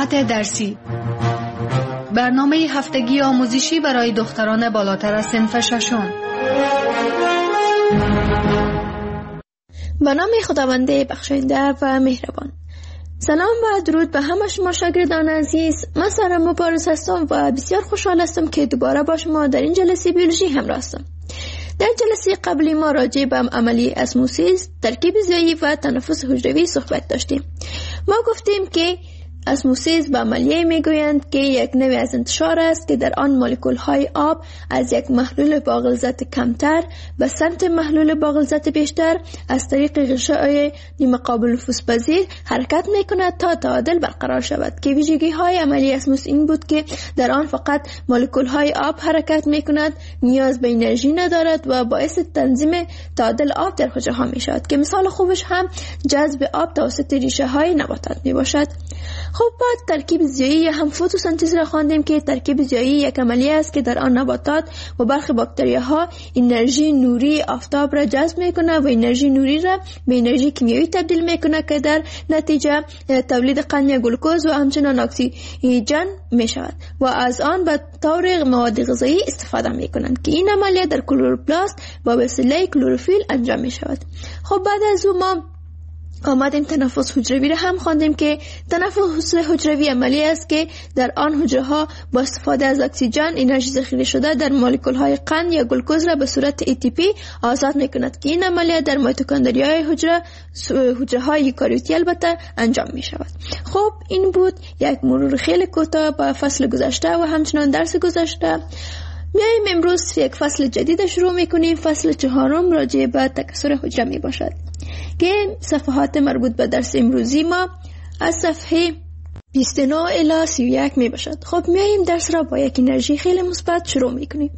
صفحات درسی، برنامه هفتگی آموزشی برای دختران بالاتر از صنف ششم. به نام خداوند بخشاینده و مهربان. سلام و درود به همه شما شاگردان عزیز. من سارا مبارز هستم و بسیار خوشحال هستم که دوباره با شما در این جلسه بیولوژی همراه هستم. در جلسه قبلی ما راجع به عملیه اسموسیس، ترکیب زیایی و تنفس حجروی صحبت داشتیم. ما گفتیم که اسموسیس به عملیه میگویند که یک نوع از انتشار است که در آن مولکول های آب از یک محلول با غلظت کمتر به سمت محلول با غلظت بیشتر از طریق غشای نیمه قابل نفوذپذیر حرکت میکند تا تعادل برقرار شود، که ویژگی های عملیه اسموسیس این بود که در آن فقط مولکول های آب حرکت میکند، نیاز به انرژی ندارد و باعث تنظیم تعادل آب در حجره ها می شود، که مثال خوبش هم جذب آب توسط ریشه های نباتات می باشد. خب بعد ترکیب زیایی یا هم فتوسنتز را خواندیم که ترکیب زیایی یک عملیه است که در آن نباتات و برخی باکتریاها انرژی نوری آفتاب را جذب میکنه و انرژی نوری را به انرژی کیمیایی تبدیل میکنه که در نتیجه تولید قند یا گلوکوز و همچنان اکسیژن میشود و از آن به طور مواد غذایی استفاده میکنند، که این عملیه در کلوروپلاست با وسیله کلروفیل انجام میشود. خب بعد از اون ما آمدیم تنفس حجروی را هم خواندیم که تنفس حجروی عملیه است که در آن حجره ها با استفاده از اکسیژن انرژی ذخیره شده در مولکول های قند یا گلوکوز را به صورت ATP آزاد میکند، که این عملیه در میتوکندریای حجره های یوکاریوتی البته انجام می شود. خب این بود یک مرور خیلی کوتاه با فصل گذشته و همچنان درس گذشته. میایم امروز یک فصل جدید شروع میکنیم. فصل 4 راجع به تکثر حجره می باشد که صفحات مربوط به درس امروزی ما از صفحه 29 الی 31 می باشد. خب میایم درس را با یک انرژی خیلی مثبت شروع میکنیم.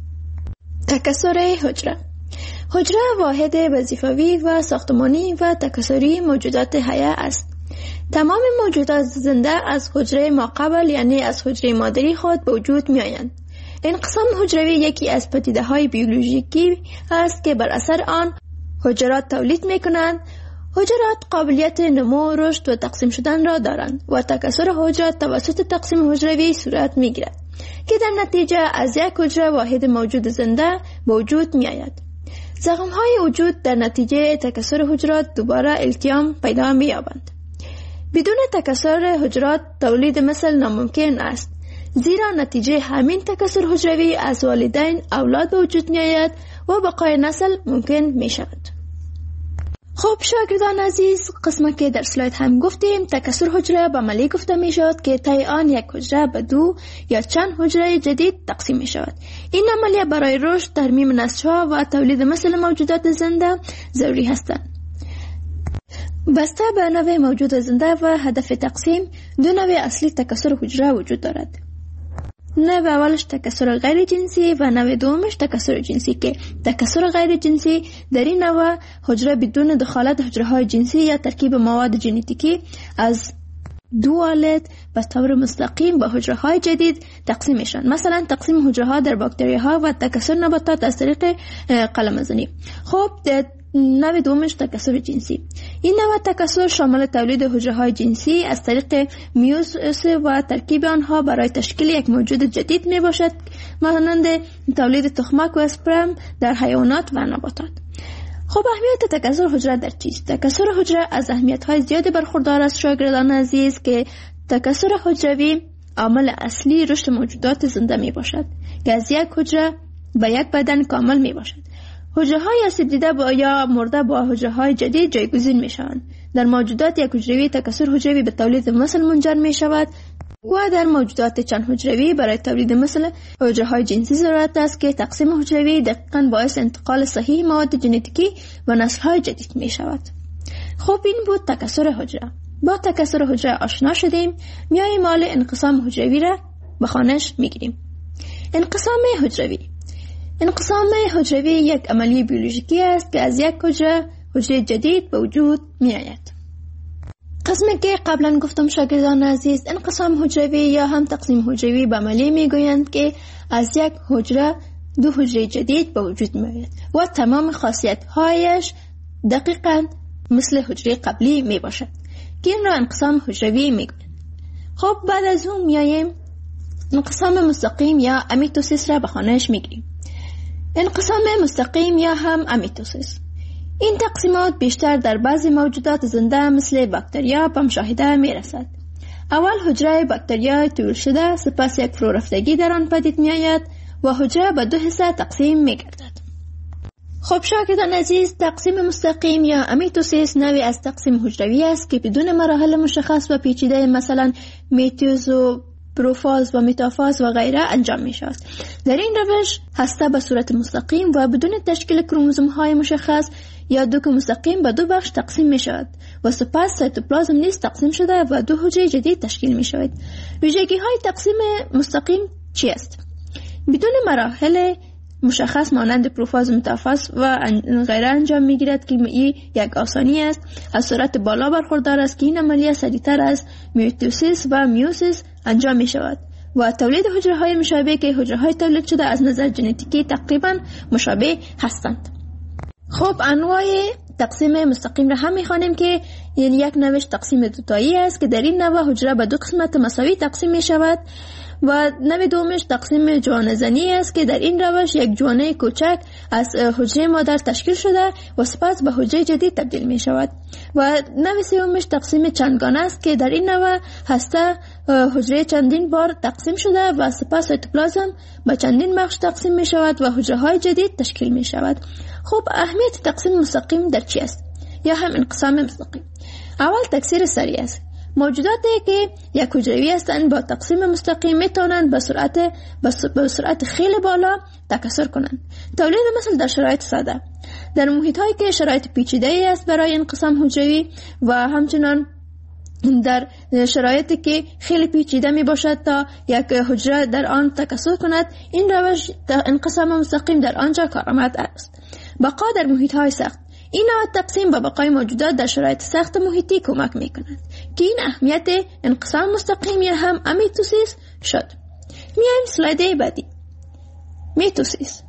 تکثر حجره. حجره واحد وظیفوی و ساختمانی و تکثری موجودات حیه است. تمام موجودات زنده از حجره ماقبل یعنی از حجره مادری خود به وجود می آیند. انقسام حجروی یکی از پدیده های بیولوژیکی است که بر اثر آن حجرات تولید می کنند. حجرات قابلیت نمو، رشد و تقسیم شدن را دارند و تکثر حجرات توسط تقسیم حجروی صورت می گیرد که در نتیجه از یک حجره واحد موجود زنده به وجود می آید. زخم های وجود در نتیجه تکثر حجرات دوباره التیام پیدا می یابند. بدون تکثر حجرات تولید مثل ناممکن است، زیرا نتیجه همین تکثر حجروی از والدین اولاد به وجود می آید و بقای نسل ممکن می شود. خب شاگردان عزیز، قسمت که در سلاید هم گفتیم تکثر حجره به عملیه گفته می شود که طی آن یک حجره به 2 یا چند حجره جدید تقسیم می شود. این عملیه برای رشد، ترمیم نسل‌ها و تولید مثل موجودات زنده ضروری هستند. بسته به نوع موجود زنده و هدف تقسیم، 2 نوع اصلی تکثر حجره وجود دارد. نوع اولش تکثر غیر جنسی و نوع دومش تکثر جنسی، که تکثر غیر جنسی در این نوع حجره بدون دخالت حجره های جنسی یا ترکیب مواد ژنتیکی از 2 والد به طور مستقیم به حجره های جدید تقسیم میشن. مثلا تقسیم حجره ها در باکتری ها و تکثر نباتات از طریق قلمزنی. خب نوع دومش تکثر جنسی. این نوع تکثر شامل تولید حجره های جنسی از طریق میوزیس و ترکیب آنها برای تشکیل یک موجود جدید می باشد، مانند تولید تخمک و اسپرم در حیوانات و نباتات. خب اهمیت تکثر حجره در چیست؟ تکثر حجره از اهمیت های زیادی برخوردار است شاگردان عزیز، که تکثر حجروی عامل اصلی رشد موجودات زنده می باشد که از یک حجره به یک بدن کامل می باشد. حجره های آسیب دیده یا مرده با حجره های جدید جایگزین می شوند. در موجودات یک حجروی تکثر حجروی به تولید مثل منجر می شود و در موجودات چند حجروی برای تولید مثل حجره های جنسی ضرورت است که تقسیم حجروی دقیقاً باعث انتقال صحیح مواد ژنتیکی و نسل های جدید می شود. خب این بود تکثر حجره. با تکثر حجره آشنا شدیم. میاییم حال انقسام حجروی را به خوانش می گیریم. انقسام حجروی. انقسام حجروی یک عملیه بیولوژیکی است که از یک حجره جدید به وجود می آید. قسمی که قبلا گفتم شاگردان عزیز، انقسام حجروی یا هم تقسیم حجروی به عملیه می گویند که از یک حجره 2 حجره جدید به وجود می آید و تمام خاصیت هایش دقیقاً مثل حجره قبلی می باشد، که این را انقسام حجروی می گویند. خب بعد از اون میاییم انقسام مستقیم یا امیتوسیس را به خانهش میگیریم. انقسام مستقیم یا هم امیتوسیس، این تقسیمات بیشتر در بعضی موجودات زنده مثل باکتریا به مشاهده میرسد. اول حجره باکتریا طول شده، سپس یک فرورفتگی در آن پدید میآید و حجره به 2 حصه تقسیم میگردد. خب شاگردان عزیز، تقسیم مستقیم یا امیتوسیس نوعی از تقسیم حجروی است که بدون مراحل مشخص و پیچیده مثلا میتوز و پروفاز و متافاز و غیره انجام می شود. در این روش هسته به صورت مستقیم و بدون تشکیل کروموزوم های مشخص یا دوک مستقیم به 2 بخش تقسیم می شود و سپس سایتوپلازم نیز تقسیم شده و 2 حجره جدید تشکیل می شود. ویژگی های تقسیم مستقیم چی است؟ بدون مراحل مشخص مانند پروفاز و متافاز و غیره انجام می گیرد که این یک آسانی است. از سرعت بالا برخوردار است که این عملیه سریعتر از میتوسیس و میوسیس انجام می شود و تولید حجره های مشابه که حجره های تولید شده از نظر ژنتیکی تقریبا مشابه هستند. خب انواع تقسیم مستقیم را هم می‌خوانیم که یک نوع تقسیم دوتایی است که در این نوع حجره به 2 قسمت مساوی تقسیم می شود و نوع دومش تقسیم جوانه زنی است که در این روش یک جوانه کوچک از حجره مادر تشکیل شده و سپس به حجره جدید تبدیل می شود و نوع سومش تقسیم چندگانه است که در این نوع هسته حجره چندین بار تقسیم شده و سپس سایتوپلازم به چندین بخش تقسیم می شود و حجره های جدید تشکیل می شود. خب اهمیت تقسیم مستقیم در چی است یا هم انقسام مستقیم؟ اول تکثیر سریع است. موجوداتی که یک حجروی هستند با تقسیم مستقیم میتونند به سرعت خیلی بالا تکثر کنند. تولید مثل در شرایط ساده، در محیط هایی که شرایط پیچیده است برای انقسام حجروی و همچنان در شرایطی که خیلی پیچیده می باشد تا یک حجره در آن تکثر کند، این روش انقسام مستقیم در آنجا کارآمد است. بقا در محیط های سخت، این نوع تقسیم به بقای موجودات در شرایط سخت محیطی کمک می کند که این اهمیت انقسام مستقیم یا هم امیتوسیس شد. میایم سلاید بعدی. میتوسیس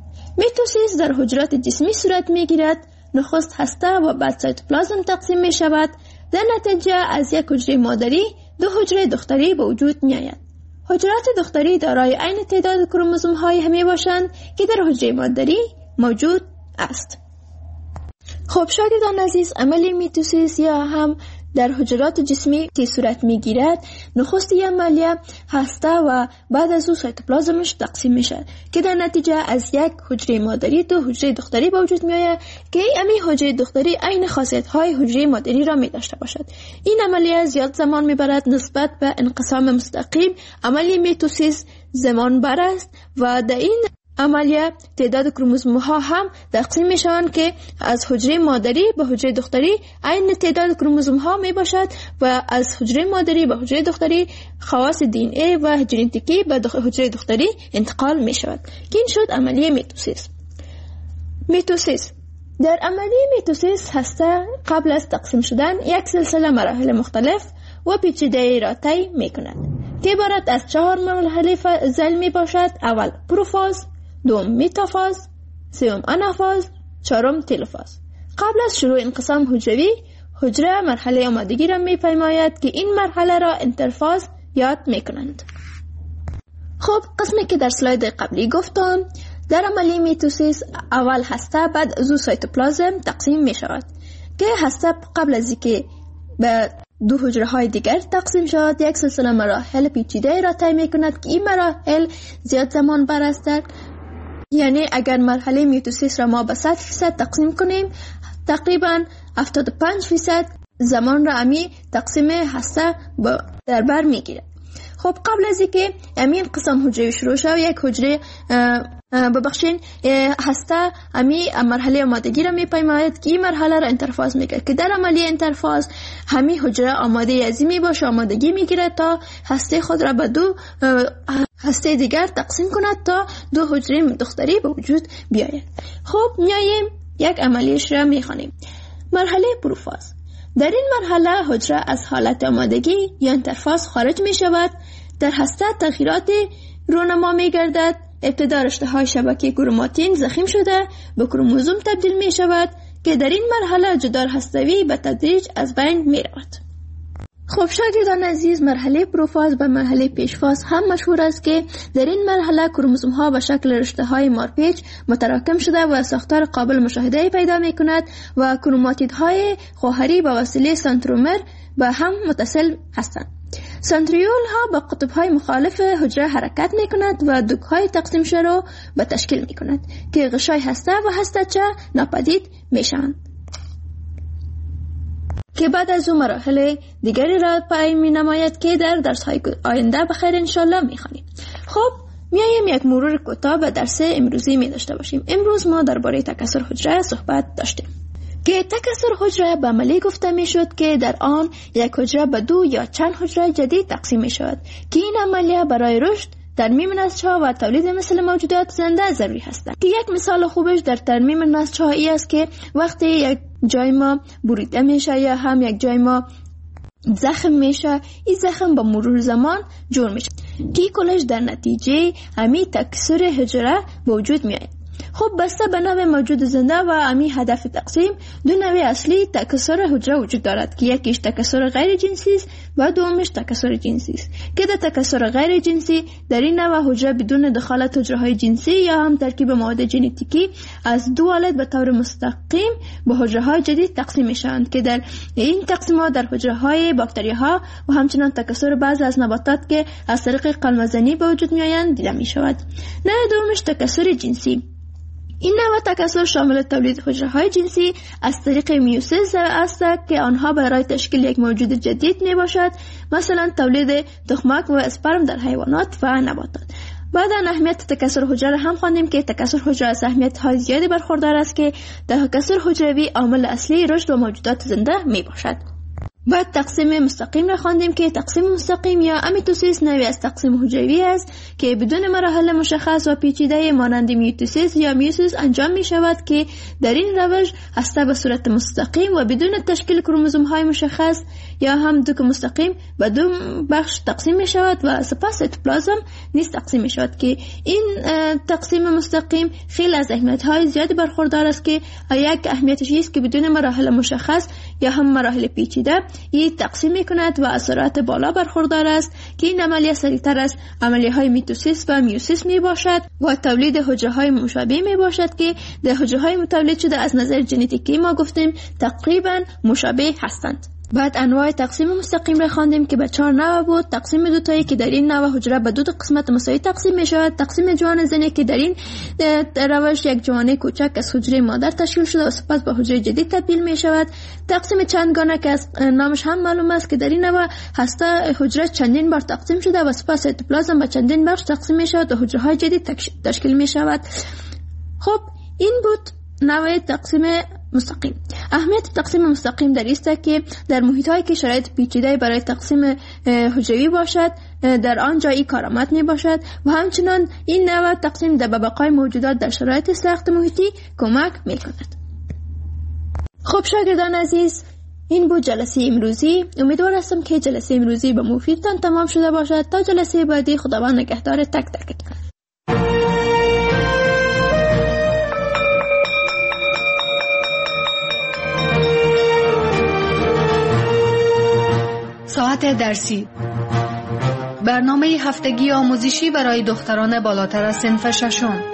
در حجرات جسمی صورت می گیرد. نخست هسته و بعد سایتوپلازم تقسیم می شود. در نتیجه از یک حجره مادری 2 حجره دختری به وجود می آید. حجرات دختری دارای عین تعداد کروموزوم های همی باشند که در حجره مادری موجود است. خب شاگردان عزیز، عملی میتوسیس یا هم در حجرات جسمی که صورت میگیرد، نخست این عملیه هسته و بعد از او سایتوپلازمش تقسیم میشه که در نتیجه از یک حجره مادری 2 حجره دختری به وجود میآید که این حجره دختری عین خاصیت های حجره مادری را می داشته باشد. این عملیه زیاد زمان میبرد نسبت به انقسام مستقیم. عملی میتوسیس زمان بر است و در این عملیه تعداد کروموزوم ها هم تقسیم می شوند که از حجره مادری به حجره دختری عین تعداد کروموزوم ها می باشد و از حجره مادری به حجره دختری خواص دی ان ای و ژنتیکی به حجره دختری انتقال می شود که این شد عملیه میتوسیس. در عملیه میتوسیس هسته قبل از تقسیم شدن یک سلسله مراحل مختلف و پیچیده را طی می کند که عبارت از 4 مرحله ذیل می باشد. اول پروفاز، دوم متافاز، سوم آنافاز، چهارم تلوفاز. قبل از شروع انقسام حجروی، حجره مرحله آمادگی را می پیماید که این مرحله را انترفاز یاد می کنند. خب قسمی که در سلاید قبلی گفتم، در عملی میتوسیس اول هسته بعد از او سایتوپلازم تقسیم می شود که هسته قبل از اینکه به 2 حجره های دیگر تقسیم شود یک سلسله مراحل پیچیده را طی می کند که این مراحل زیاد زمان بر است. یعنی اگر مرحله میتوسیس را ما به 100% تقسیم کنیم، تقریبا 75% زمان را امی تقسیم هسته در بر میگیرد. خب قبل از اینکه امین قسم حجره شروع شود، یک حجره ببخشین هسته امی مرحله آمادگی را میپیماید که این مرحله را انترفاز میگیرد که در عملیه انترفاز همی حجره آماده ازی باشه آمادگی میگیرد تا هسته خود را به 2 هسته دیگر تقسیم کند تا 2 حجره دختری به وجود بیاید. خب میاییم یک عملیش را میخوانیم. مرحله پروفاز. در این مرحله حجره از حالت آمادگی یا انترفاز خارج می شود. در هسته تغییرات رونما می گردد. ابتدا رشته های شبکه کروماتین ضخیم شده به کروموزوم تبدیل می شود که در این مرحله جدار هستوی به تدریج از بین می رود. خب شاگردان عزیز، مرحله پروفاز و مرحله پیشفاز هم مشهور است که در این مرحله کروموزوم ها به شکل رشته های مارپیچ متراکم شده و ساختار قابل مشاهده پیدا می کند و کروماتید های خواهری به وسیله سنترومر به هم متصل هستند. سنتریول ها با قطب های مخالف حجره حرکت می کند و دوک های تقسیم شده را به تشکیل می کند که غشای هسته و هسته‌چه ناپدید می شوند که بعد از اون مراحل دیگری را پای می نماید که در درس های آینده بخیر انشالله می خوانیم. خب میایم یک مرور کوتاه به درس امروزی می داشته باشیم. امروز ما درباره تکثر حجره صحبت داشتیم که تکثر حجره به عملی گفته می شد که در آن یک حجره به دو یا چند حجره جدید تقسیم می شود که این عملیه برای رشد، ترمیم نسج‌ها و تولید مثل موجودات زنده ضروری هستند. که یک مثال خوبش در ترمیم نسج‌ها ای است که وقتی یک جای ما بریده میشه یا هم یک جای ما زخم میشه، این زخم با مرور زمان جور میشه که کلش در نتیجه همین تکثر حجره وجود میاد. خب بسته به نوع موجود زنده و امی هدف تقسیم، دو نوع اصلی تکثر حجره وجود دارد که یکیش تکثر غیر جنسی است و دومش تکثر جنسی است که در تکثر غیر جنسی در این نوع حجره بدون دخالت حجره های جنسی یا هم ترکیب مواد ژنتیکی از دو والد به طور مستقیم به حجره های جدید تقسیم میشوند که در این تقسیمات در حجره های باکتری ها و همچنان تکثر بعضی از نباتات که از طریق قلمزنی به وجود میآیند دیده میشود. نوع دومش تکثر جنسی. این نوع تکثر شامل تولید حجره های جنسی از طریق میوسیس است که آنها برای تشکیل یک موجود جدید می باشد، مثلا تولید تخمک و اسپرم در حیوانات و نباتات. بعد از اهمیت تکثر حجره هم خواندیم که تکثر حجره از اهمیت های زیادی برخوردار است که تکثر حجروی عامل اصلی رشد و موجودات زنده می باشد. بعد تقسیم مستقیم را خواندیم که تقسیم مستقیم یا امیتوسیس نوعی از تقسیم حجروی است که بدون مراحل مشخص و پیچیده مانند میوتوسیس یا میوسیس انجام می شود که در این روش هسته به صورت مستقیم و بدون تشکیل کروموزوم های مشخص یا هم دوک مستقیم به دو بخش تقسیم می شود و سپس سیتوپلازم نیز تقسیم می شود که این تقسیم مستقیم خیلی از اهمیت های زیادی برخوردار است که یک اهمیتش است که بدون مراحل مشخص یا هم مراحل پیچیده این تقسیم می کند و از سرعت بالا برخوردار است که این عملیه سریعتر از عملیه های میتوسیس و میوسیس می باشد و تولید حجره های مشابه می باشد که در حجره های متولد شده از نظر ژنتیکی ما گفتیم تقریبا مشابه هستند. بعد انواع تقسیم مستقیم را خواندیم که به 4 نوع بود. تقسیم دوتایی که در این نوع حجره به دو قسمت مساوی تقسیم می شود، تقسیم جوان زنی که در این روش یک جوانه کوچک از حجره مادر تشکیل شده و سپس به حجره جدید تبدیل می شود، تقسیم چندگانه که از نامش هم معلوم است که در این نوع هسته حجره چندین بار تقسیم شده و سپس سیتوپلازم به چندین بخش تقسیم می شود و حجره های جدید تشکیل می شود. خب این بود نوع تقسیم مستقیم. اهمیت تقسیم مستقیم در است که در محیط هایی که شرایط پیچیده برای تقسیم حجروی باشد در آنجا این کارآمد می باشد و همچنان این نوع تقسیم در بقای موجودات در شرایط سخت محیطی کمک می کند. خب شاگردان عزیز، این بود جلسه امروزی. امیدوار هستم که جلسه امروزی به مفیدتان تمام شده باشد. تا جلسه بعدی خداوند نگهدار تک تکتان. ساعت درسی، برنامه هفتگی آموزشی برای دختران بالاتر از صنف ششم.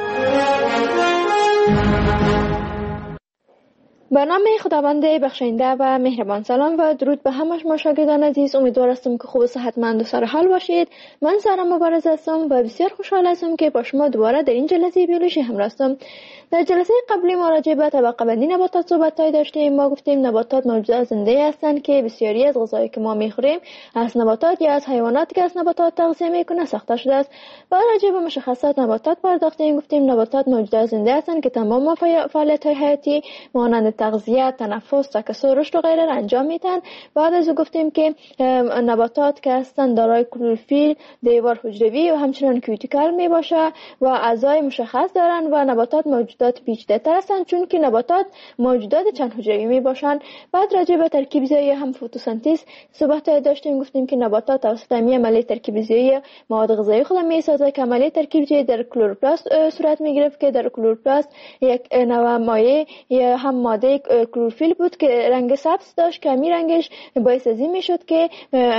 برنامه خداوند بخشنده و مهربان. سلام و درود به همه شما شاگردان عزیز. امیدوار هستم که خوب و صحتمند و سرحال باشید. من سارا مبارز هستم و بسیار خوشحال هستم که با شما دوباره در این جلسه بیولوژی همراه هستم. در جلسه قبلی ما راجع به طبقه بندی نباتات صحبت داشتیم. ما گفتیم نباتات موجودات زنده هستند که بسیاری از غذایی که ما میخوریم از نباتات یا از حیواناتی که از نباتات تغذیه میکنه ساخته شده است. و راجع به مشخصات نباتات پرداختیم. گفتیم نباتات موجودات زنده هستند که تمام فعالیت‌های حیاتی مانند تغذیه، تنفس، تکثر، رشد و غیره را انجام میدن. بعد از گفتیم که نباتات که هستند دارای کلروفیل، دیوار حجروی و همچنین کیوتیکل می باشه و اعضای مشخص دارن و نباتات موجودات پیچیده تر هستند چون که نباتات موجودات چند حجروی می باشن. بعد راجع به ترکیب زایی هم فتوسنتز صحبت داشتیم. گفتیم که نباتات توسط عملیه ترکیب زایی مواد غذایی خود می سازه که عملیه ترکیب زایی در کلوروپلاست صورت می گرفت که در کلوروپلاست یک نوع مایع یا هم ماده یک کلروفیل بود که رنگ سبز داشت که همین رنگش باعث از این میشد که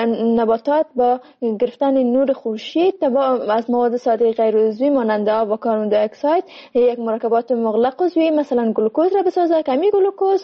نباتات با گرفتن نور خورشید از مواد ساده غیر عضوی مانند آب و کربن دی اکساید یک مرکبات مغلق عضوی مثلا گلوکوز را بسازه که همین گلوکوز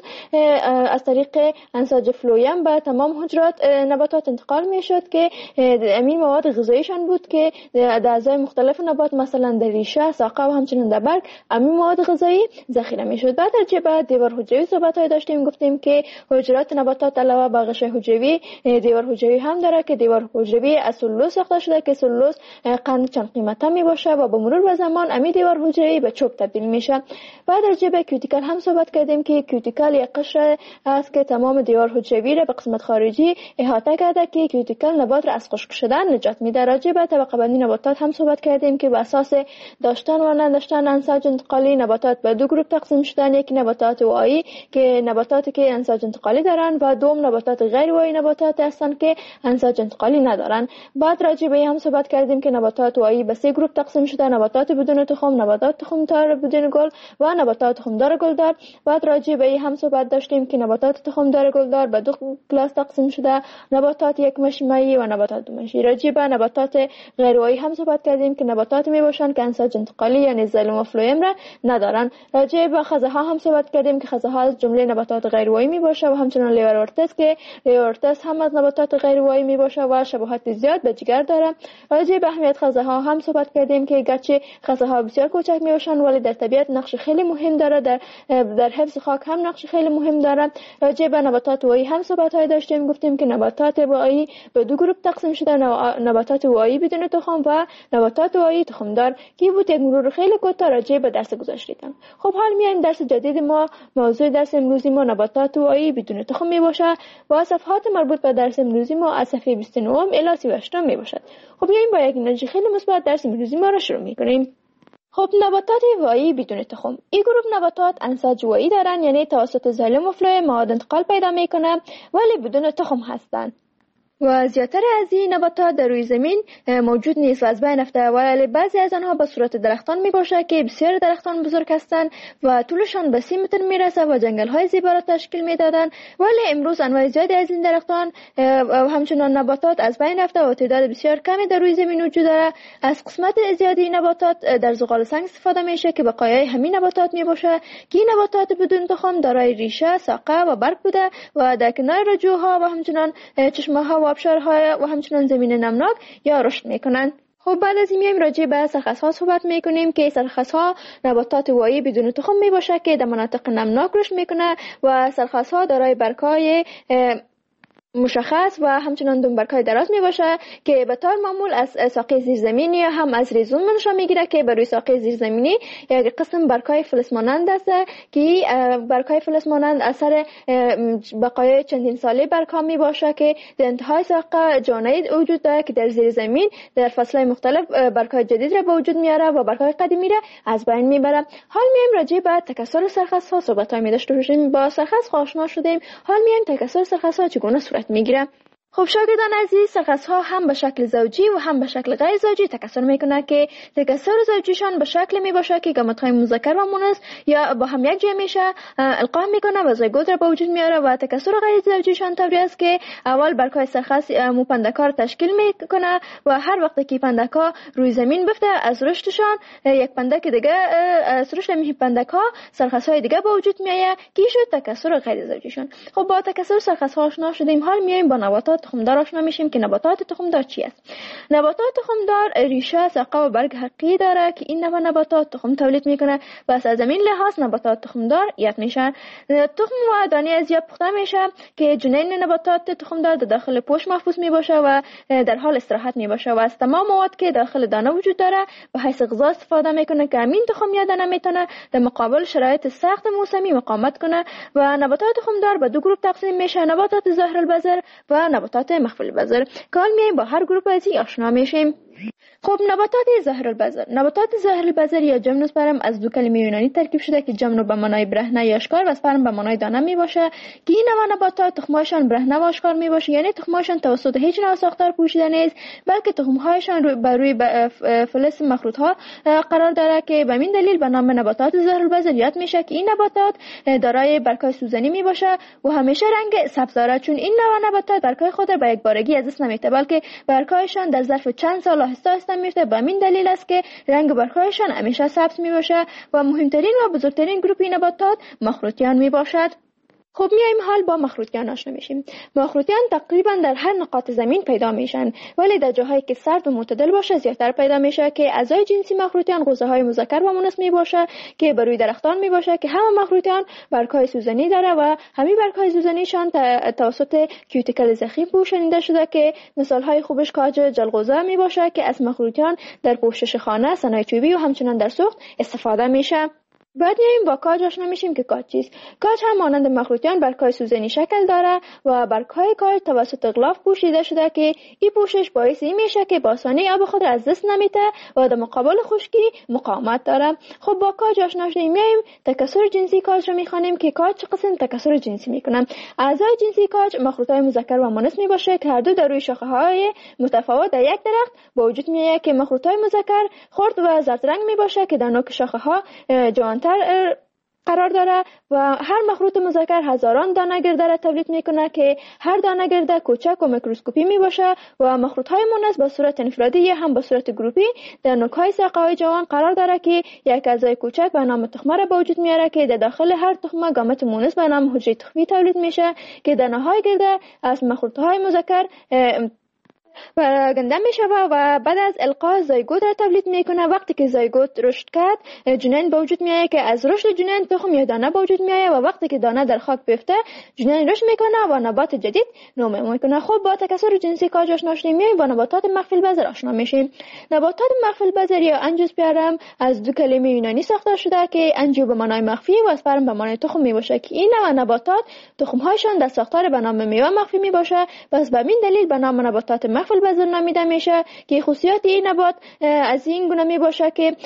از طریق انساج فلویم به تمام حجرات نباتات انتقال میشد که همین مواد غذاییشان بود که در اعضای مختلف نبات مثلا در ریشه، ساقه و همچنین در برگ همین مواد غذایی ذخیره میشد. بعد در دیوار حجروی صحبت‌های داشتیم، گفتیم که حجرات نباتات علاوه بر غشای حجروی دیوار حجروی هم داره که دیوار حجروی از سلولوز ساخته شده که سلولوز قند چند قیمته می باشه و با مرور به زمان همین دیوار حجروی به چوب تبدیل میشه. بعد در کیوتیکل هم صحبت کردیم که کیوتیکل یک قشر است که تمام دیوار حجروی را به قسمت خارجی احاطه کرده که کیوتیکل نبات را از خشک شدن نجات میده. راجع به طبقه بندی نباتات هم صحبت کردیم که به اساس داشتن و نداشتن انساج انتقالی نباتات به دو گروه تقسیم شدن، یک نباتات واعی که نباتاتی که انساج انتقالی دارن و دوم نباتات غیر واعی نباتات هستند که انساج انتقالی ندارن. بعد راجع به هم صحبت کردیم که نباتات واعی به سه گروه تقسیم شده: نباتات بدون تخم، نباتات تخمدار بدون گل و نباتات تخمدار گلدار. بعد راجع به هم صحبت داشتیم که نباتات تخمدار گلدار به دو کلاس تقسیم شده: نباتات یک مشمعی و نباتات دو مشمعی. راجع به نباتات غیر واعی هم صحبت کردیم که نباتات می باشن که انساج انتقالی یعنی زایلوم و فلویم را ندارن. راجع به خزه ها هم صحبت کردیم که خزه ها از جمله نباتات غیر واعی می باشه و همچنین لیورورتس که لیورورتس هم از نباتات غیر واعی می باشه و شباهت زیاد به جگر داره. راجع به اهمیت خزه ها هم صحبت کردیم که گرچه خزه ها بسیار کوچک می باشن ولی در طبیعت نقش خیلی مهم داره، در حفظ خاک هم نقش خیلی مهم داره. راجع به نباتات واعی هم صحبت های داشتیم، گفتیم که نباتات واعی به دو گروه تقسیم شده: نباتات واعی بدون تخم و نباتات واعی تخمدار. که بود یک مرور خیلی کوتاه راجع به درس گذشته‌تان. خب حال میایم درس جدید ما. موضوع درس امروزی ما نباتات واعی بدون تخم می باشه و صفحات مربوط به درس امروزی ما از صفحه 29 الی 38 می باشد. خب بیایم با یک انرژی خیلی مثبت درس امروزی ما را شروع می‌کنیم. خب نباتات واعی بدون تخم. این گروه نباتات انساج واعی دارن، یعنی توسط زایلوم و فلویم مواد انتقال پیدا میکنه ولی بدون تخم هستند. و زیاتر از این نباتات در روی زمین موجود نیست و از بین رفته، ولی بعضی از آنها به صورت درختان می باشه که بسیار درختان بزرگ هستند و طولشان به 30 متر می رسه و جنگل های زیبا را تشکیل می دادند. ولی امروز انواع زیادی از این درختان و همچنان نباتات از بین رفته و تعداد بسیار کمی در روی زمین وجود داره. از قسمت زیادی نباتات در زغال سنگ استفاده میشه که بقایای همین نباتات می باشه که این نباتات بدون تخم دارای ریشه، ساقه و برگ بوده و در کنار رجوها و همچنان چشمه ها و آبشارها و همچنان زمین نمناک یا رشد میکنند. خب بعد از این میایم راجع به سرخس‌ها صحبت میکنیم که سرخس‌ها نباتات واعی بدون تخم می باشه که در مناطق نمناک رشد میکنه و سرخس‌ها دارای برگ‌های مشخص و همچنان دنبرکای دراز می باشه که به طور معمول از ساقه زیرزمینی یا هم از ریزون منشأ میگیره که بر روی ساقه زیرزمینی یک قسم برگ‌های فلز مانند است که برگ‌های فلز مانند اثر بقایای چندین ساله برگ‌ها می باشه که در انتهای ساقه جانید وجود داره که در زیر زمین در فصل‌های مختلف برگ‌های جدید را به وجود میاره و برگ‌های قدیمی را از بین میبره. حال میایم راجع به تکثر سرخس‌ها صحبت‌های می داشته باشیم. با سرخس آشنا شدیم، حال میایم تکثر سرخس‌ها چگونه صورت میگیره. خب شاگردان عزیز، سرخس‌ها هم به شکل زوجی و هم به شکل غیر زوجی تکثر میکنه که تکثر زوجیشان به شکل می باشه که گامت‌های مذکر و مؤنث یا با هم یک جای میشه القا میکنه و زیگوت را به وجود میاره و تکثر غیر زوجیشان طوری است که اول برگ‌های سرخس موپندک‌ها را تشکیل میکنه و هر وقت که پندک‌ها روی زمین بفته از رشدشان یک پندک دیگه از رشد می پندک‌ها سرخس‌های دیگه به وجود میاد که شد تکثر غیر زوجیشان. خب با تکثر سرخس‌ها آشنا شدیم، حال میایم با نباتات تخمدار آشنا میشیم که نباتات تخمدار چی است. نباتات تخمدار ریشه، ساقه و برگ حقیقی داره که این نوع نباتات تخم تولید میکنه و از زمین لحاظ نباتات تخمدار یاد میشن. تخم و دانه از یا پخته میشه که جنین نباتات تخمدار در داخل پوست محفوظ میباشه و در حال استراحت میباشه و از تمام مواد که داخل دانه وجود داره به حیث غذا استفاده میکنه که همین تخم یا دانه میتونه در مقابل شرایط سخت موسمی مقاومت کنه. و نباتات تخمدار به دو گروه تقسیم میشه: نباتات ظاهر البذر و نباتات مخفی البذر. که حال میایم با هر گروه از این آشنا میشیم. خب نباتات ظاهرالبذر یا جمنوسپرم از دو کلمه یونانی ترکیب شده که جمنو به معنای برهنه یا آشکار و اسپرم به معنای دانه می باشه که این نوع نباتات تخمهایشان برهنه و آشکار می باشه، یعنی تخمهایشان توسط هیچ نوع ساختار پوشیده نیست، بلکه تخمهایشان بر روی فلز مخروط ها قرار داره که به این دلیل به نام نباتات ظاهرالبذر یاد میشه که این نباتات دارای برگ‌های سوزنی می باشه و همیشه رنگ سبز داره، چون این نوع نباتات برگ‌های خود را به یک بارگی از دست نمیده، بلکه برگ‌هایشان در ظرف چند سال آهسته میفته. به همین دلیل است که رنگ برگ‌هایشان همیشه سبز می باشه و مهمترین و بزرگترین گروه این نباتات مخروطیان می باشد. خب میایم حال با مخروطیان آشنا میشیم. مخروطیان تقریبا در هر نقاط زمین پیدا میشن، ولی در جاهایی که سرد و معتدل باشه زیادتر پیدا میشه که اعضای جنسی مخروطیان غوزه‌های مذکر و مؤنث می باشه که بر روی درختان می باشه که همه مخروطیان برگ‌های سوزنی داره و همین برگ‌های سوزنیشان توسط کیوتیکل زخیم پوشانیده شده که مثال‌های خوبش کاج جلغوزه می باشه که از مخروطیان در پوشش خانه، صنایع چوبی و همچنین در سوخت استفاده میشه. بعد میایم با کاج آشنا میشیم که کاج چیست. کاج هم مانند مخروطیان برگ‌های سوزنی شکل داره و برگ‌های کاج توسط غلاف پوشیده شده که این پوشش باعث این میشه که با آسانی آب خود را از دست نمیده و در مقابل خشکی مقاومت داره. خب با کاج آشنا شدیم، میایم تکثر جنسی کاج رو میخوانیم که کاج چه قسم تکثر جنسی میکنن. اعضای جنسی کاج مخروطهای مذکر و مؤنث میباشه که هر دو در روی شاخه‌های متفاوت در یک درخت با وجود میاد که مخروطهای مذکر خرد و زرد رنگ میباشه که در نوک شاخه‌ها جوانتر قرار داره و هر مخروط مذکر هزاران دانه گرده را تولید میکنه که هر دانه گرده کوچک و میکروسکوپی میباشه و مخروط های مؤنث به صورت انفرادی یا هم به صورت گروپی در نوک های ساقه‌های جوان قرار داره که یک اعضای کوچک به نام تخمه را به وجود میاره که در داخل هر تخمه گامت مؤنث به نام حجره تخمی تولید میشه که دانه های گرده از مخروط های مذکر پراگنده می شود و بعد از القاء زایگوت را تولید میکنه. وقتی که زایگوت رشد کرد جنین به وجود میاد که از رشد جنین تخم یا دانه به وجود میاد و وقتی که دانه در خاک بیفته جنین رشد میکنه و نبات جدید نمو میکنه. خب با تکثر جنسی کاج آشنا شدیم، میایم با نباتات مخفی البذر آشنا میشیم. نباتات مخفی البذر یا انجیوسپرم از دو کلمه یونانی ساخته شده که انجیو به معنای مخفی و اسپرم به معنای تخم میباشه که این نوع نباتات تخمهایشان در ساختار به نام میوه مخفی میباشه. پس به این دلیل به نام نباتات مخفی البذر نامیده میشه که خصوصیات این نبات از این گونه می باشه که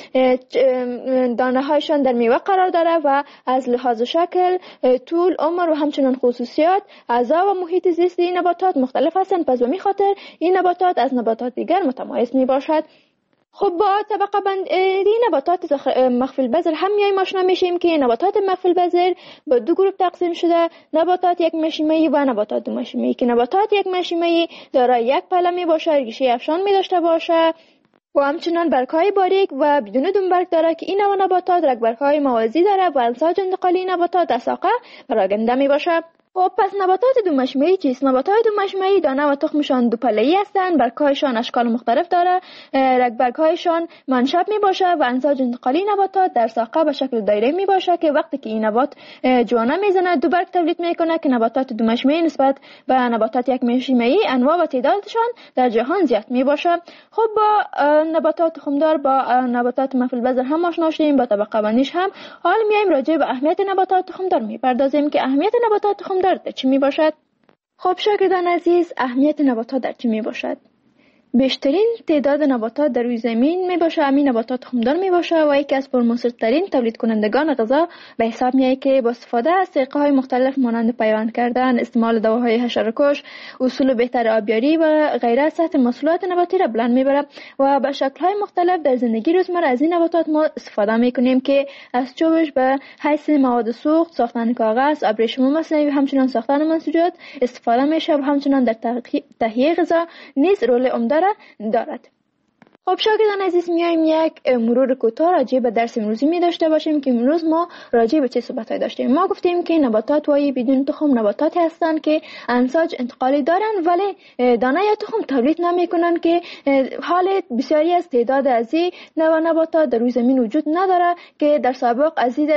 دانه هایشان در میوه قرار داره و از لحاظ شکل، طول، عمر و همچنین خصوصیات اعضا و محیط زیست این نباتات مختلف هستند. پس به این خاطر این نباتات از نباتات دیگر متمایز می باشد. خب با طبقه بندی نباتات مخفی البذر هم میایم آشنا میشیم که نباتات مخفی البذر به دو گروه تقسیم شده: نباتات یک مشیمه‌ای و نباتات دو مشیمه‌ای که نباتات یک مشیمه‌ای دارای یک پله می باشه، ریشه افشان می داشته باشه و همچنان برگ‌های باریک و بدون دنبرگ داره که این نوع نباتات رگبرگ‌های موازی داره و انساج انتقالی نباتات در ساقه پراگنده می باشه. خب پس نباتات دو مشیمه‌ای چیست؟ نباتات دو مشیمه‌ای دانه و تخمشان دو پله‌ای هستند، برگ‌هایشان اشکال مختلف داره، رگبرگ‌هایشان منشب میباشه و انساج انتقالی نباتات در ساقه به شکل دایره میباشه که وقتی که این نبات جوانه میزنه دو برگ تولید میکنه که نباتات دو مشیمه‌ای نسبت به نباتات یک مشیمه‌ای انواع و تعدادشان در جهان زیاد میباشه. خب با نباتات تخمدار با نباتات مخفی البذر هم آشنا شدیم، با طبقه بندیش هم. حال میایم راجع به اهمیت نباتات تخمدار میپردازیم که اهمیت نباتات تخمدار در چی می باشد؟ خب شاگردان عزیز، اهمیت نباتات در چی می باشد؟ بیشترین تعداد نباتات در روی زمین می باشه، همین نباتات تخمدار می باشه و یکی از پرمصرف‌ترین تولید کنندگان غذا به حساب می آید که با استفاده از طریقه‌های مختلف مانند پیوند کردن، استعمال دواهای حشره‌کش، اصول بهتر آبیاری و غیره سطح محصولات نباتی را بلند میبره و به شکل‌های مختلف در زندگی روزمره از این نباتات ما استفاده میکنیم که از چوبش به حیث مواد سوخت، ساختن کاغذ، ابریشم مصنوعی و همچنین ساختن منسوجات استفاده میشه و همچنین در تهیه غذا نیز رول عمده دارد. خب شاگردان عزیز، میایم یک مرور کوتاه راجع به درس امروزی می داشته باشیم که امروز ما راجع به چه صحبت‌های داشتیم. ما گفتیم که نباتات وای بدون تخم نباتاتی هستند که انساج انتقالی دارن ولی دانه یا تخم تولید نمیکنن که حال بسیاری از تعداد از این نوع نباتات در روی زمین وجود نداره که در سابق از این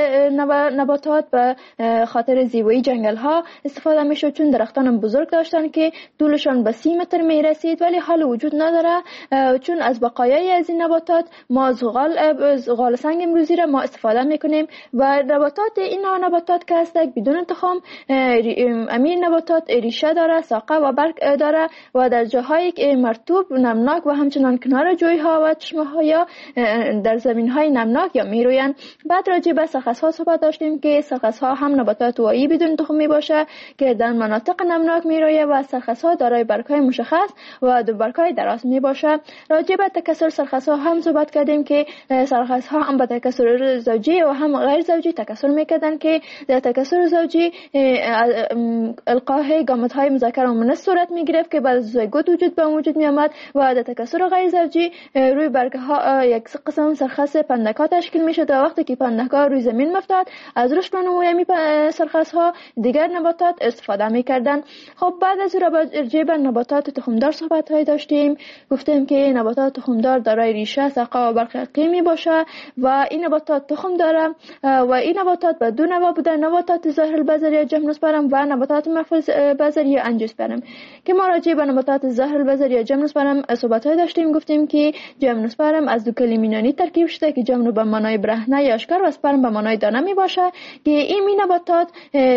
نباتات به خاطر زیبایی جنگل ها استفاده میشد، چون درختان بزرگ داشتن که طولشان به 30 متر می رسید ولی حال وجود نداره چون از بقای بقایای از این نباتات ما زغال سنگ امروزی را ما استفاده میکنیم و نباتات این نباتات که هست بدون تخم امین نباتات ریشه داره، ساقه و برگ داره و در جاهای مرطوب نمناک و همچنان کنار جویها و چشمه ها یا در زمین های نمناک یا میروین. بعد راجع به سرخس ها صحبت داشتیم که سرخس ها هم نباتات وایی بدون تخم می باشه که در مناطق نمناک میرویه و سرخس ها دارای برگ های مشخص و دو برگ های دراز می باشه. راجع به تکثر سرخس ها هم صحبت کردیم که سرخس ها هم به تکثر زوجی و هم غیر زوجی تکثر میکردن که در تکثر زوجی القای گامت های مذکر و مؤنث صورت میگرفت که بعد از زیگوت وجود می آمد و در تکثر غیر زوجی روی برگ ها یک قسم سرخس پندک ها تشکیل می شد و وقتی که پندک ها روی زمین میافتاد از رشد و نمو سرخس ها دیگر نباتات استفاده میکردن. خب بعد از راجع به نباتات تخمدار صحبت های داشتیم. گفتیم که نباتات تخمدار دارای ریشه، ساقه و برگ اقلیمی باشه و این نباتات تخم داره و این نباتات به دو نوع بوده: نباتات ظاهر البذر یا جمنوسپرم و نباتات مخفی البذر یا انجیوسپرم. که ما راجع به نباتات ظاهر البذر یا جمنوسپرم صحبت های داشتیم. گفتیم که جمنوسپرم از دو کلمه یونانی ترکیب شده که جمنو به معنای برهنه یا آشکار و سپرم به معنای دانه می باشه که این نباتات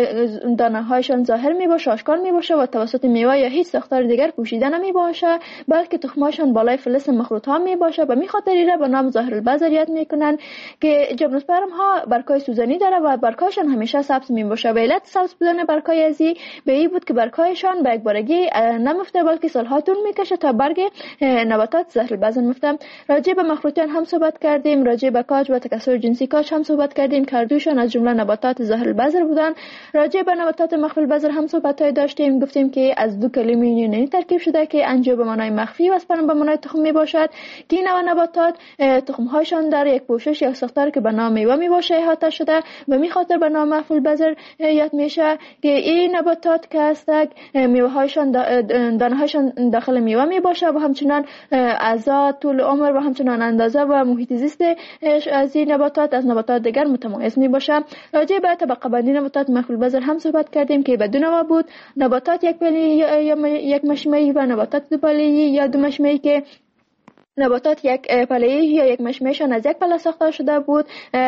دانه هایشان ظاهر می باشه، آشکار می باشه و توسط میوه یا هیچ ساختار دیگر پوشیده نمی باشه، بلکه تخمهاشان بالای فلز مخروط ها می باشه. به می خاطر ایره به نام ظاهر البذر یاد میکنن که جمنوسپرم ها برگ‌های سوزنی داره و برگ‌هاشان همیشه سبز می باشه. و علت سبز بودن برگ‌های ازی به این بود که برگ‌هایشان به یک بارگی نمیفته بلکه سالها طول میکشه تا برگ نباتات ظاهر البذر میفته. راجع به مخروطیان هم صحبت کردیم، راجع به کاج و تکثر جنسی کاج هم صحبت کردیم که هر دوشان از جمله نباتات ظاهر البذر بودن. راجع به نباتات مخفی البذر هم صحبت داشتیم. گفتیم که از دو کلمه یونانی ترکیب شده که انجیو به معنای مخفی و اسپرم به معنای تخم می باشد که این نباتات تخم هاشان در یک پوشش یا ساختار که به نام میوه می باشه احاطه شده و می خاطر به نام مخفی البذر یاد میشه که این نباتات که هستند میوه هاشان دانه هاشان داخل میوه می باشه و همچنان اعضا، طول عمر و همچنان اندازه و محیط زیست از این نباتات از نباتات دیگر متمایز می باشه. راجع به طبقه بندی نباتات مخفی البذر هم صحبت کردیم که به دو نوع بود: نباتات یک پایه‌ای یا یک مشمعی و نباتات دو پایه‌ای یا دو مشمعی که نباتات یک پله‌ای یا یک مشمعشان از یک پله ساخته شده بود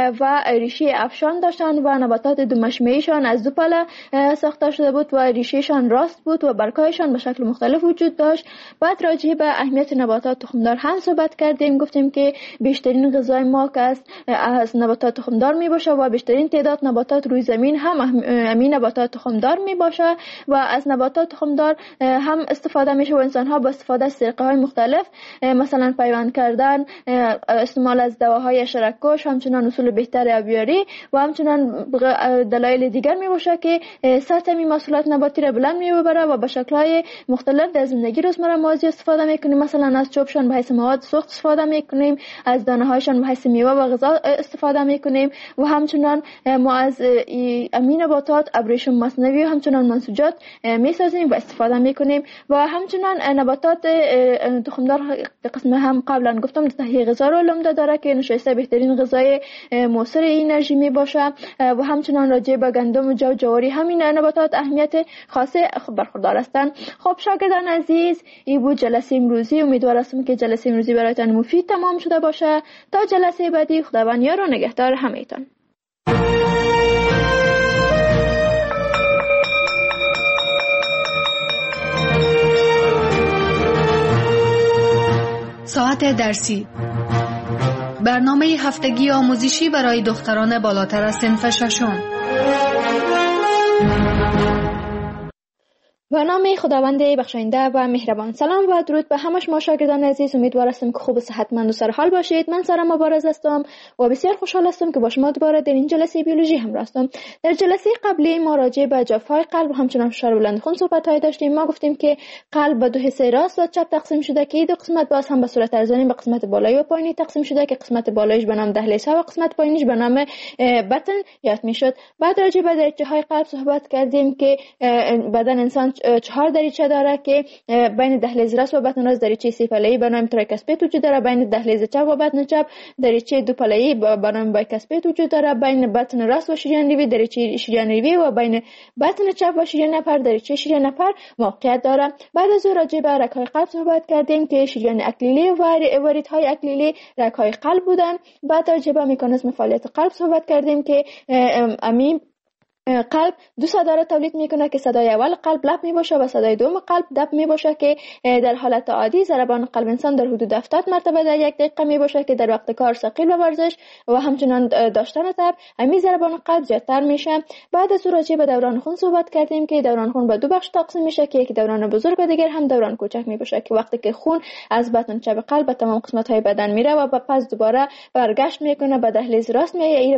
و ریشه افشان داشتن و نباتات دو مشمعیشان از دو پله ساخته شده بود و ریشهشان راست بود و برگ‌هایشان به شکل مختلف وجود داشت. بعد راجع به اهمیت نباتات تخمدار هم صحبت کردیم. گفتیم که بیشترین غذای ما که از نباتات تخمدار می باشه و بیشترین تعداد نباتات روی زمین هم همین نباتات تخمدار می باشه و از نباتات تخمدار هم استفاده میشه و انسان ها با استفاده از طریقه‌های مختلف مثلا پیوند کردن، استعمال از دواهای حشره‌کش، همچنان اصول بهتر آبیاری و همچنان دلایل دیگر می باشه که سطح می محصولات نباتی را بلند می ببره و به شکل‌های مختلف در زندگی روزمره ما استفاده میکنیم. مثلا از چوبشان به حیث مواد سوخت استفاده میکنیم، از دانه‌هایشان به حیث میوه و غذا استفاده میکنیم و همچنان ما از امین نباتات ابریشم مصنوعی و همچنان منسوجات میسازیم و استفاده میکنیم و همچنان نباتات تخمدار قسم هم قبلا گفتم تهیه غذا رو عمده داره که نشایسته بهترین غذای موثر انرژی می باشه و همچنان راجع به گندم و جو جواری همین نباتات اهمیت خاصه برخوردار هستند. خب شاگردان عزیز، این بود جلسه امروزی. امیدوارم که جلسه امروزی برایتان مفید تمام شده باشه. تا جلسه بعدی خداوند یار و نگهدار همه‌تان. ساعت درسی، برنامه هفتگی آموزشی برای دختران بالاتر از صنف ششم. به نام خداوند بخشاینده و مهربان. سلام و درود به همه شما شاگردان عزیز. امیدوارم که خوب و صحتمند و سرحال باشید. من سارا مبارز هستم و بسیار خوشحال هستم که با شما دوباره در این جلسه بیولوژی همراه هستم. در جلسه قبلی ما راجع به جفای قلب و همچنان فشار بلند خون صحبت داشتیم. ما گفتیم که قلب به دو حصه راست و چپ تقسیم شده که دو قسمت باز هم به صورت ارزانی به قسمت بالایی و پایینی تقسیم شده که قسمت بالایش به نام دهلیز و قسمت پایینیش به نام بطن یاد میشد. بعد راجع به درجه های قلب صحبت کردیم که بدن انسان 4 دریچه داره که بین دهلیز راست و بطن راست دریچه 3 پله‌ای به نام تریکاسپید وجود داره. بین دهلیز چپ و بطن چپ دریچه 2 پله‌ای به نام بایکاسپید وجود داره. بین بطن راست و شریان ریوی دریچه شریان ریوی و بین بطن چپ و شریان نپر دریچه شریان نپر موقعیت داره. بعد از راجع به رگ‌های قلب صحبت کردیم که شریان اکلیلی و واریدهای اکلیلی رگ‌های قلب بودن. بعد راجع به مکانیزم فعالیت قلب صحبت کردیم که قلب دو صدا را تولید میکنه که صدای اول قلب لب می باشه و صدای دوم قلب دب می باشه که در حالت عادی ضربان قلب انسان در حدود 70 مرتبه در یک دقیقه می باشه که در وقت کار ثقیل و ورزش و همچنان داشتن تب همین ضربان قلب زیادتر میشه. بعد از راجع به دوران خون صحبت کردیم که دوران خون به دو بخش تقسیم میشه که یک دوران بزرگ و دیگر هم دوران کوچک می باشه که وقتی که خون از بطن چپ قلب به تمام قسمت های بدن میره و پس دوباره برگشت میکنه به دهلیز راست میایه